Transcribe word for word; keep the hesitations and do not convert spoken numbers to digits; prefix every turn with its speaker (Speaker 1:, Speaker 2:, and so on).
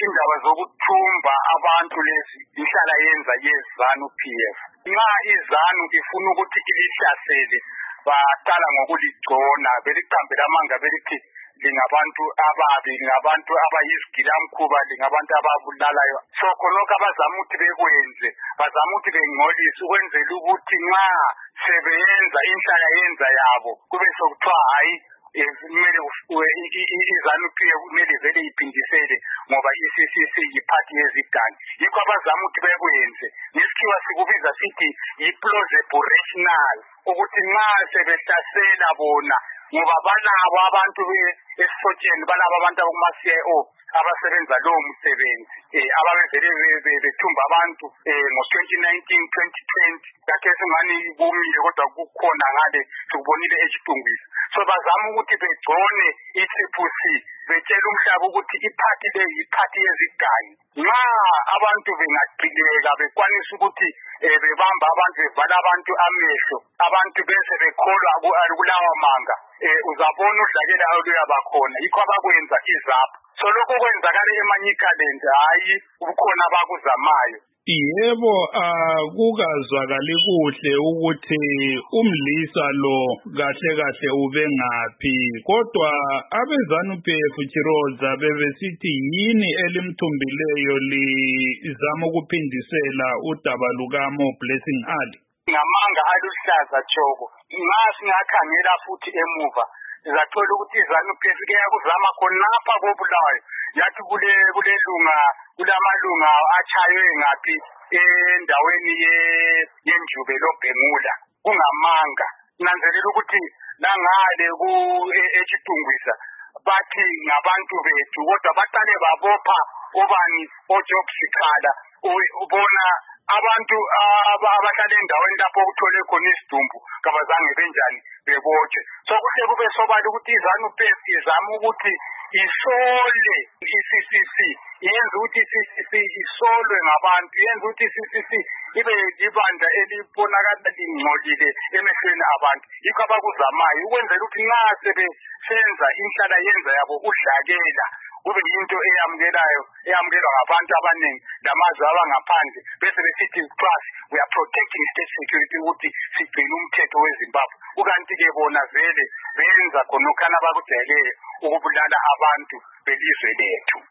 Speaker 1: indaba zokuthumba abantu lezi ihlala yenza yeZANU P F. Nxa iZANU ifuna ukuthi ilihlasele baqala ngokuligcona beliqambela amanga belithi lingabantu ababi, lingabantu abayizigilamkhuba, lingabantu ababulalayo. So khonokho abazama ukuthi bekwenze, bazama ukuthi bengcolise ukwenzela ukuthi nxa sebeyenza inhlala yenza yabo kube sokuthiwa hayi kumele iZANU P F kumele vele iphindisele ngoba I-C C C yiphathi yezigangi. Yikho abazama ukuthi bekwenze. Ngesikhiwa sikubiza sithi yi-plausible rational, ukuthi nxa sebehlasela bona ngoba balabo abantu esifotsheni, balabo abantu abakuma-C I O abasebenza lowo msebenzi ababevele bethumba abantu ngo-twenty nineteen twenty twenty khathesi ngani kumile kodwa kukhona ngale sikubonile eChitungwisa. So bazama ukuthi begcone i-C C C betshela umhlaba ukuthi iphathi le yiphathi yezigangi. Nxa abantu bengaqileka bekwanisa ukuthi bebamba abantu bevala abantu amehlo, abantu bese bekholwa kulawa manga, uzabona udlakela oluyabakhona. Yikho abakwenza iZAPU. So lokho kwenzakala eManyikaland, hayi ukhona abakuzamayo.
Speaker 2: Yebo, akukazwakali kuhle ukuthi umlisa lo kahle kahle ube ngaphi, kodwa abeZANU P F Chiroza bebesithi yini elimthumbileyo lizama ukuphindisela udaba lukamo Blessing Ali.
Speaker 1: Ngamanga aluhlaza tshoko. Nxa singakhangela futhi emuva sizathola ukuthi iZANU P F ke yakuzama khonapha koBulawayo yathi kule kulelunga kulamalunga achaywe ngaphi endaweni yenjube loBhengula kungamanga. Nanzelela ukuthi langale ku eChitungwisa bathi ngabantu bethu kodwa baqale babopha obani oJob Sikhala. Ubona abantu abahlala endaweni lapho okuthole khona isidumbu kabazange benjani bebotshwe. So kuhle kube sobala ukuthi iZANU P F izama ukuthi isole i-C C C, yenza ukuthi i-C C C isolwe ngabantu, yenza ukuthi i-C C C ibe libandla elibonakala lingcolile emehlweni abantu. Yikho abakuzamayo ukwenzela ukuthi nxa sebesenza inhlala yenza yabo udlakela kube yinto eyamukelayo eyamukelwa ngabantu abaningi lamazwe abangaphandle bese besithi trust we are protecting state security ukuthi sigcine umthetho weZimbabwe. Ukanti ke bona vele benza khonokhana abakujayeleyo ukubulala abantu belizwe lethu.